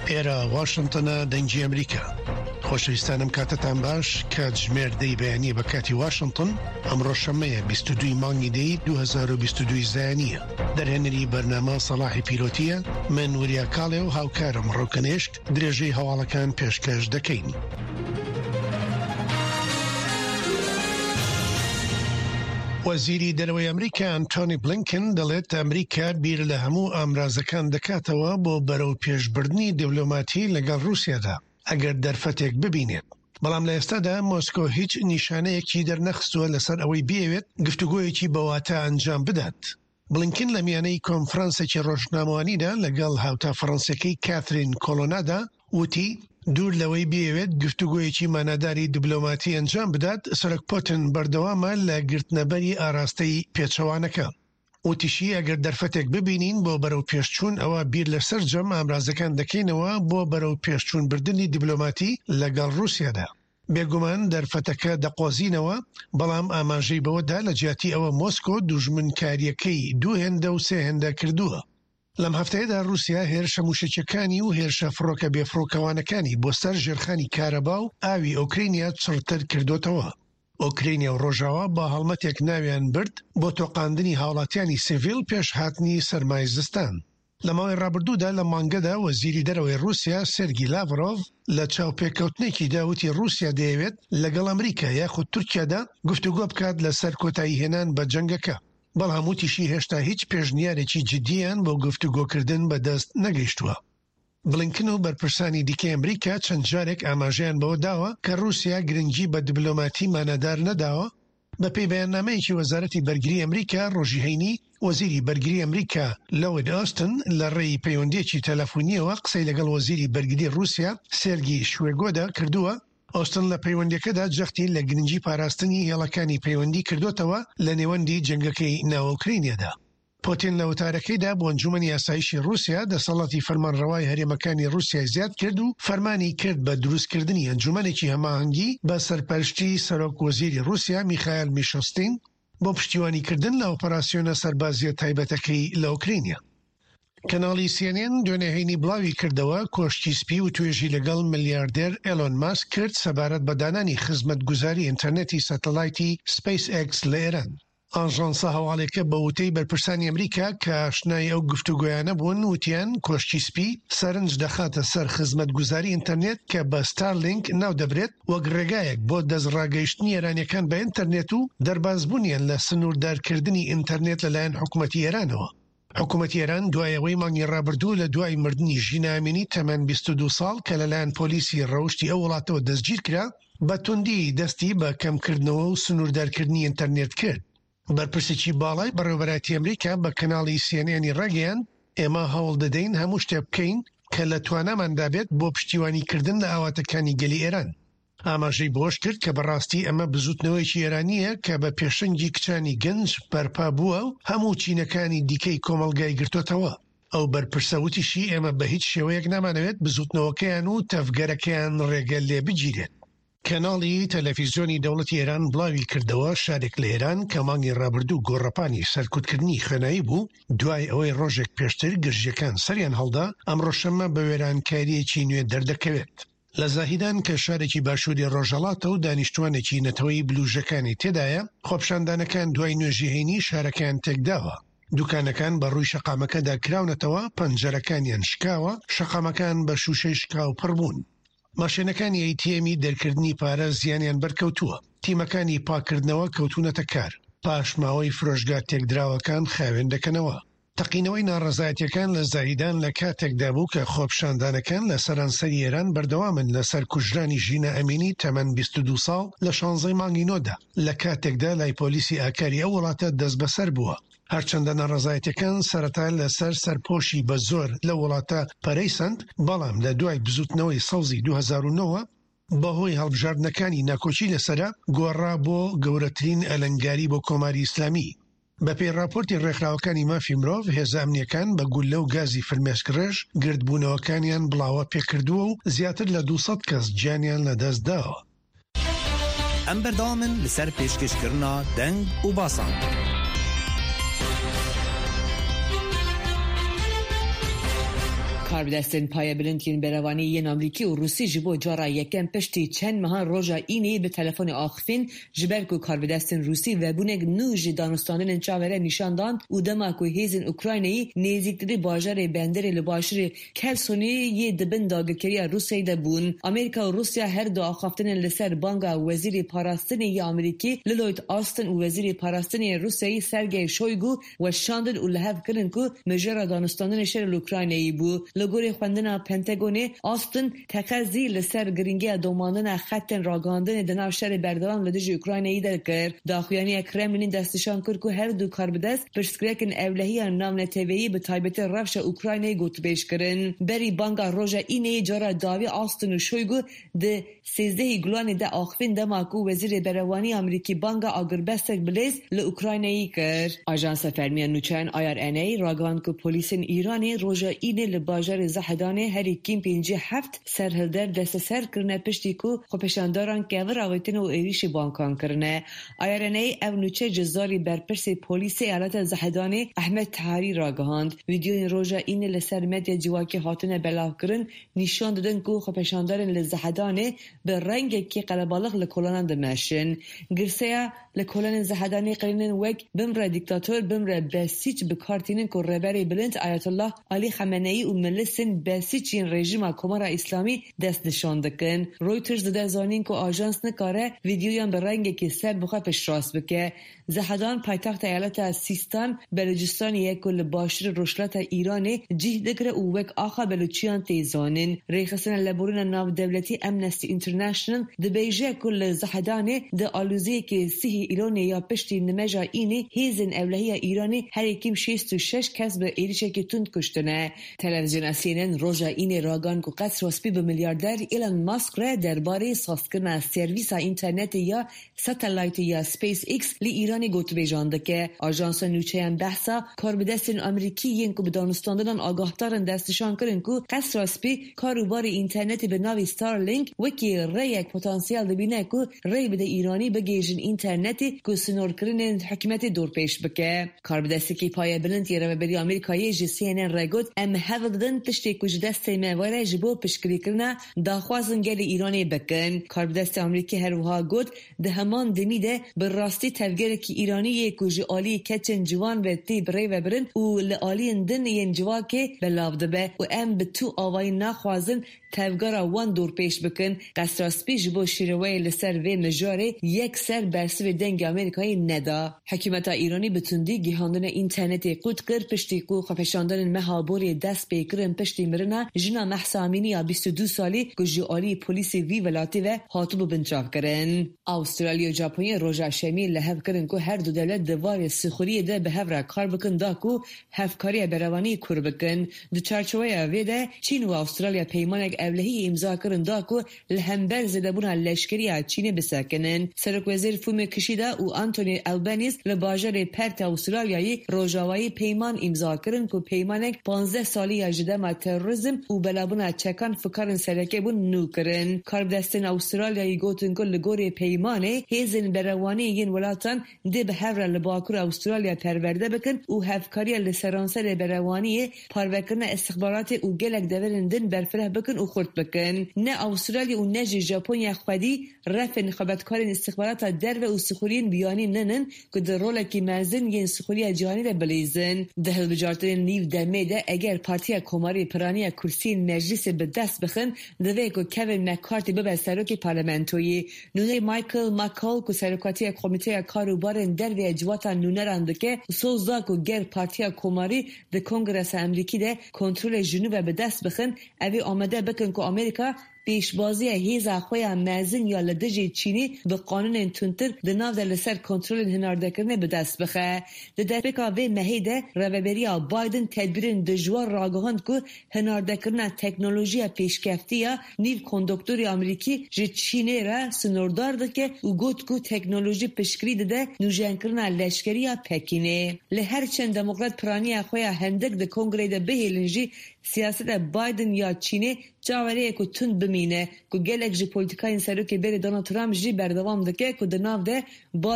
ئێرە واشنگتنە دەنگی ئەمریکا. خۆشەویستانم کاتتان باش کاتژمێر دەی بەیانی بە کاتی واشنگتن ئەمڕۆ شەمەیە 22 مانگی دەی 2022 زایانیە. دەرهێنەری بەرنامە سەلاحی پیرۆتیە، من وریا کاڵێ و هاوکارم ڕۆکنێشت درێژەی هەواڵەکان پێشکەش دەکەین. وەزیری دەرەوەی ئەمریکا ئەنتۆنی بلینکن دەڵێت ئەمریکا بیر لە هەموو ئامرازەکان دەکاتەوە بۆ بەرەو پێشبردنی دیپلۆماتی لەگەڵ رووسیادا ئەگەر دەرفەتێک ببینێت. بەڵام لە ئێستادا مۆسکۆ هیچ نیشانەیەکی دەرنەخستووە لەسەر ئەوەی بێوێت گفتوگۆیەکی بەواتە ئەنجام بدات. بلینکن لە میانەی کۆنفرانسێکی ڕۆژنامەوانیدا لەگەڵ هاوتا فەڕەنسیەکەی کاترین کۆلۆنادا وتی دوور لەوەی بێوێت گفتوگۆیەکی مانەداری دیپلۆماتی ئەنجام بدات، سەرۆک پۆتن بەردەوامە لە گرتنەبەری ئاراستەی پێچەوانەکە. وتیشی ئەگەر دەرفەتێک ببینین بۆ بەرەو پێشچوون ئەوە بیر لەسەر جەم ئامرازەکان دەکەینەوە بۆ بەرەو پێشچوون بردننی دیپلۆماتی لەگەڵ رووسیادا. بێگومان دەرفەتەکە دەقۆزینەوە، بەڵام ئاماژەی بەوەدا لە جیاتی ئەوە مۆسکۆ دوژمنکاریەکەی دوو هێندە و سێ هێندە کردووە. لەم هەفتەیەدا رووسیا هێرشە موشکەکانی و هێرشە فڕۆکە بێفڕۆکەوانەکانی بۆ سەر ژێرخانی کارەبا و ئاوی ئۆکرینیا چڕتر کردوتەوە. ئۆکرینیا و ڕۆژاوا با هەڵمەتێک ناویان برد بۆ تۆقاندنی هاوڵاتیانی سیڤیل پێش هاتنی سەرمای زستان. لە ماوەی ڕابردوودا لە مانگەدا وەزیری دەرەوەی رووسیا سێرگی لاڤرۆڤ لە چاوپێکەوتنێکی داوتی رووسیا دەیەوێت لەگەڵ ئەمریکا یاخود تورکیادا گفتوگۆ بکات لەسەر کۆتایی هێنان بە جەنگەکە. بەڵام وتیشی هێشتا هیچ پێشنیارێکی جدیان بۆ گفتوگۆکردن بەدەست نەگەیشتووە. بلینکن و بەرپرسانی دیکەی ئەمریکا چەند جارێک ئاماژەیان بەوە داوە کە رووسیا گرنگی بە دیپلۆماتی مانەدار نەداوە. بە پێی بەیاننامەیەکی وەزارەتی بەرگری ئەمریکا ڕۆژی هەینی، وەزیری بەرگری ئەمریکا لۆید ئۆستن لە ڕێی پەیوەندیەکی تەلەفۆنیەوە قسەی لەگەڵ وەزیری بەرگری رووسیا سێرگی شوێگۆدا کردووە. ئۆستن لە پەیوەندیەکەدا جەختی لە گرنگی پاراستنی هێڵەکانی پەیوەندی کردوتەوە لە نێوەندی جەنگەکەی ناوەوکرینیادا. پۆتین لە وتارەکەیدا بۆ ئەنجومەنی یاسایشی رووسیا دەسەڵاتی فەرمانڕەوای هەرێمەکانی رووسیای زیاد کرد و فەرمانی کرد بە دروستکردنی ئەنجومەنێکی هەماهەنگی بە سەرپەرشتی سەرۆک وەزیری رووسیا میخائیل میشۆستین بۆ پشتیوانیکردن لە ئۆپەراسیۆنە سەربازیە تایبەتەکەی لە ئۆکرینیا. کەناڵی CNN دوێنێهێنی بڵاوی کردەوە کۆشتی سپی و توێژی لەگەڵ ملیاردێر ئێلۆن ماسک کرد سەبارەت بە دانانی خزمەتگوزاری ئینتەرنێتی سەتەلایتی SpaceX لە ئێران. ئاژانسە هەواڵێکە بە وتەی بەرپرسانی ئەمریکا کە ئاشنای ئەو گفتوگۆیانە بوون وتیان کۆشتی سپی سەرنج دەخاتە سەر خزمەتگوزاری ئینتەرنێت کە بە ستارلینک ناو دەبرێت وەک ڕێگایەک بۆ دەستڕاگەیشتنی ئێرانیەکان بە ئینتەرنێت و دەربازبوونیان لە سنووردارکردنی ئینتەرنێت لەلایەن حکوومەتی ئێرانەوە. حکوومەتی ئێران دوایەوەی مانگی ڕابردوو لە دوای مردنی ژینە ئامینی تەمەن 22 ساڵ کە لەلایەن پۆلیسی ڕەوشتی ئەو وڵاتەوە دەستگیر کرا بە توندی دەستی بە کەمکردنەوە و سنووردارکردنی ئینتەرنێت کرد. بەرپرسێکی باڵای بەڕێوەبەراتی ئەمریکا بە کەناڵی CNN ڕێگەیان ئێمە هەوڵ دەدەین هەموو شتێک بکەین کە لە تواناماندا بێت بۆ پشتیوانیکردن لە ئاواتەکانی گەلی ئێران. ئاماژەی بۆش کرد کە بەڕاستی ئەمە بزوتنەوەیکی ئێرانیە کە بە پێشەنگی کچانی گەنج بەرپا بووە و هەموو چینەکانی دیکەی کۆمەلگای گرتوتەوە. ئەو بەرپرسەوتیشی ئێمە بە هیچ شێوەیەک نامانەوێت بزوتنەوەکەیان و تەفگەرەکەیان ڕێگە لێ بگیرێت. کەناڵی تەلەڤیزیۆنی دەوڵەتی ئێران بڵاوی کردەوە شارێک لە ئێران کە مانگی ڕابردوو گۆڕەپانی سەرکوتکردنی خوێنایی بوو دوای ئەوەی ڕۆژێک پێشتر گرژیەکان سەریان هەڵدا ئەمڕۆ شەمە بە وێرانکاریەکی نوێ دەردەکەوێت. لە زاهیدان کە شارێکی باشووری ڕۆژهەڵاتە و دانیشتوانێکی نەتەوەی بلوژەکانی تێدایە، خۆپشاندانەکان دوای نوێژی هەینی شارەکان تێکداوە. دوکانەکان بە ڕووی شەقامەکەدا کراونەتەوە، پەنجەرەکانیان شکاوە، شەقامەکان بە شوشەی شکاو پڕ بوون. ماشێنەکانی ئەیتیەمی دەرکردنی پارە زیانیان بەرکەوتووە. تیمەکانی پاکردنەوە کەوتونەتە کار. پاش ماوەی فرۆشگا تێکدراوەکان خاوێن دەکەنەوە. تەقینەوەی ناڕەزایەتیەکان لە زاهیدان لە کاتێکدا بوو کە خۆپشاندانەکان لە سەرانسەری ئێران بەردەوامن لەسەر کوژرانی ژینە ئەمینی تەمەن 22 ساڵ لە 16 مانگی نۆدا لە کاتێکدا لای پۆلیسی ئاکاری ئەو وڵاتە دەست بەسەر بووە. هەرچەندە ناڕەزایەتیەکان سەرەتا لەسەر سەرپۆشی بە زۆر لە وڵاتە پەرەیسەند، بەڵام لە دوای بزوتنەوەی سەوزی 2009 بەهۆی هەڵبژاردنەکانی ناکۆچی لەسرە گۆڕا بۆ گەورەترین ئەلەنگاری بۆ کۆماری ئیسلامی. بە پێی راپۆرتی ڕێکخراوەکانی مافی مرۆڤ، هێزە ئەمنیەکان بە گولە و گازی فرمێسکڕێژ گردبوونەوەکانیان بڵاوە پێکردووە و زیاتر لە 200 کەس گیانیان لەدەست داوە. ئەم بەردەوامن لەسەر پێشکەشکردنا دەنگ و باسان. کاربدستن پای بلندین بروانی ین آمریکی و روسی جبو جارا یکم پشتی چند ماه روزا اینی به تلفن آخفین جبرکو کاربدستن روسی و بونگ نوج دانستانن چاوره نشان داد و دماکو هیزن اوکراینی نزدیکتری باجر بندر لباشر کلسونی یه دبن داگکری روسی دبون. آمریکا و روسیا هر دو آخافتن لسر بانگا وزیر پاراستنی آمریکی لوید آستن و وزیر پاراستنی روسی سرگئی شویگو و شاندن و لحف کردن که مجرا دانستانن شر اوکراینی بو. لگوری خواندن پنتاگون آستن تقاضی لسر گرینگی دوماندن خط راگاندن دناو شر بردوام لدیج اوکراینی در کرد. داخویانی کرملین دستشان کرد که هر دو کاربدست پشتگیرکن اولهی نام نتیوی به تایبت رفش اوکراینی گوت بیش کردن. بری بانگا روزا اینه جارا داوی آستن و شویگو ده 13 گلوان ده آخفین دماکو وزیر بروانی آمریکی بانگا آگربستک بلیز لأوکراینی کرد. آژانس فرمی نوچان IRNA راگان که پلیس ایرانی روزا اینه لباجر زحدانه هری کیم 57 سرهلدر دست سر کرنه پشتی که خوپشانداران که راویتن و ایریش بانکان کرنه. IRNA او نوچه جزاری برپرس پلیس ایالت زحدانه احمد تحری راگهاند. ویدیو روزا اینه لسر مدیا جواکی هاتنه بلاو کرن نشان دادن که خوپشاندارن لزحدانه به رنگ که قلبالغ لکولانان دمشن. گرسیا لکولان زحدانه قرینن وک بمره دیکتاتور بمره بسیج بکارتینن که ربری بلند آیت الله علی خامنه‌ای و ملسن بسیجین رژیم کمار اسلامی دست نشان دکن. رویترز داده زانین که آژانس نکاره ویدیویان به رنگ که سر بخواه پش راست بکه. زحدان پایتخت ایالت سیستان بلوچستان یک کل باشر رشلت ایران جه دکره و وک آخا بلوچیان تیزانین. ریخسن لبورن ناو دولتی امنستی اینترنشنل ده بیجه کل زحدانه ده آلوزی که سیه ایرانی یا پشتی نمجا اینی هیزن اولهی ایرانی هر یکیم 66 کس به ایریشه که تند کشتنه. تلویزیون CNN روزا این راگان که قصر واسپی به میلیاردر ایلان ماسک را درباره سازکرن سرویس اینترنت یا ستلایت یا سپیس ایکس لی ایرانی گوت بیجانده که آژانس نوچه هم بحثا کاربدستن آمریکی ین که به دانستاندن آگاهتارن دستشان کرن که قصر واسپی کاروبار اینترنت به ناوی ستارلینک وکی ری یک پتانسیل دبینه که ری بده ایرانی بگیجن اینترنتی که سنور کرن حکمت دور پیش بکه. کاربدستی که پای بلند یه بری آمریکایی جی CNN رگود ام هفدن تشتی کج دست مواره جبو پشکری کرنه داخوازن گل ایرانی بکن. کاربدست آمریکی هر وها گود ده همان دمیده بر راستی تفگیر که ایرانی کج آلی کچن جوان و تیب ری و برن و لآلی اندن ین جوا که بلاوده به و ام به تو آوای نخوازن تفگارا وان دور پیش بکن. قصراسپی جبو شیروی لسر و مجاره یک سر برسو دنگ آمریکایی ندا. حکومت ایرانی بتوندی گیهاندن اینترنتی قود کرد پشتی کو خفشاندن مهابوری دست بیکرن پشتی مرنا جنا محسا امینی 22 سالی که جوالی پلیس وی ولاتی و حاطب بنچاف کرن. استرالیا و ژاپن روزا شمی لحف کرن که هر دو دولت دوار سخوری ده به هفره کار بکن دا که هفکاری بروانی کور بکن. دو چارچوه ویده چین و استرالیا پیمانک اولهی امضا کرن دا که لهمبر زده بونا لشکری چین بسکنن. سرک وزیر فوم کشیده و آنتونی البانیز لباجر پرت استرالیایی روجاوایی پیمان امضا کرن که پیمانک 15 سالی اجده ما تروریسم و بلابونا چکان فکرن سرکه بون نو کرن. کاربدستن استرالیایی گوتن که لگوری پیمانه هیزن بروانی ین ولاتان ده به هفره لباکور استرالیا پرورده بکن و هفکاری لسرانسر بروانی پاروکرن استخبارات و گلک دورندن برفره بکن و خورد بکن. نه استرالیا و نه ژاپن خودی رفن خبرکارن استخبارات در و سخورین بیانی ننن که در رول کی مرزن ین سخوری جهانی را بلیزن. ده بجارتن نیو دمیده اگر پارتیا کماری پرانی کرسی مجلس به دست بخن دوی که کوین مکارتی به سروک پارلمانتوی نونه مایکل ماکال که سرکاتی کمیته کاروبار در و اجواتا نونه رانده سوزا که گر پارتیا کماری ده کنگرس امریکی ده کنترل جنوب به دست بخن اوی آمده بکن که امریکا پیشبازی هیزا خویا مازن یا لدجی چینی به قانون تونتر د ناو د لسر کنترل هنارده کرنه به دست بخه. د دفکا و مهیده روبریا بایدن تدبیرن دجوار راگهاند که هنارده کرنه تکنولوژیا پیشکفتیا نیو کندکتوری امریکی جه چینی را سنوردار ده که او گوت که تکنولوژی پشکری ده نوجن کرنه لشکریا پکینه. لهر چند دموکرات پرانی خویا هندک ده کنگره ده بهیلنجی سیاست بایدن یا چینی جاوری که تند بمینه که گلک جی پولیتیکای سروکی بری دونالد ترامپ جی بردوام دکه که دناو ده